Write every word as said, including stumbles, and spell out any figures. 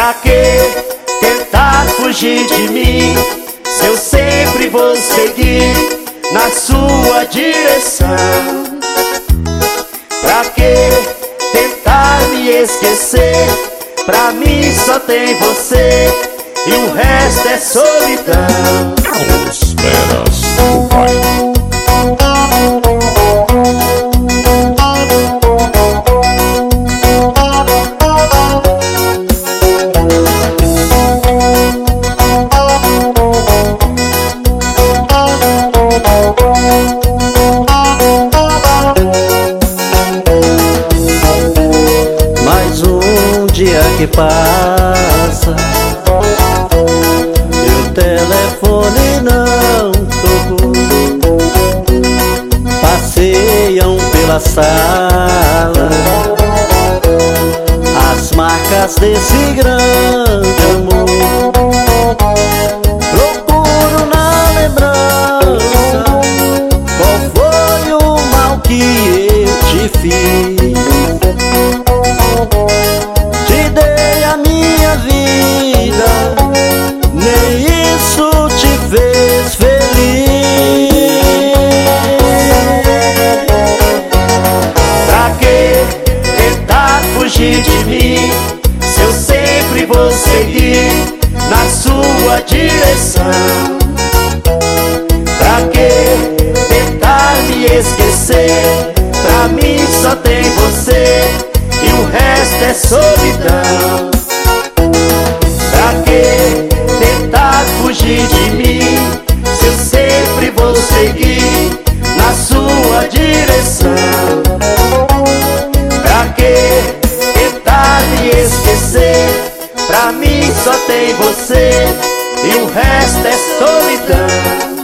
Pra que tentar fugir de mim, se eu sempre vou seguir na sua direção? Pra que tentar me esquecer? Pra mim só tem você e o resto é solidão. Os Meras do Pai. Mais um dia que passa, meu telefone não tocou. Passeiam pela sala as marcas desse grande amor. Procuro na lembrança qual foi o mal que eu te fiz. Te dei a minha vida, nem isso te fez feliz. Pra que tentar fugir de mim, se eu sempre vou seguir na sua direção? Pra que tentar me esquecer? Pra mim só tem você e o resto é solidão. Pra que tentar fugir de mim, se eu sempre vou seguir na sua direção? Pra que tentar me esquecer? Pra mim só tem você e o resto é solidão.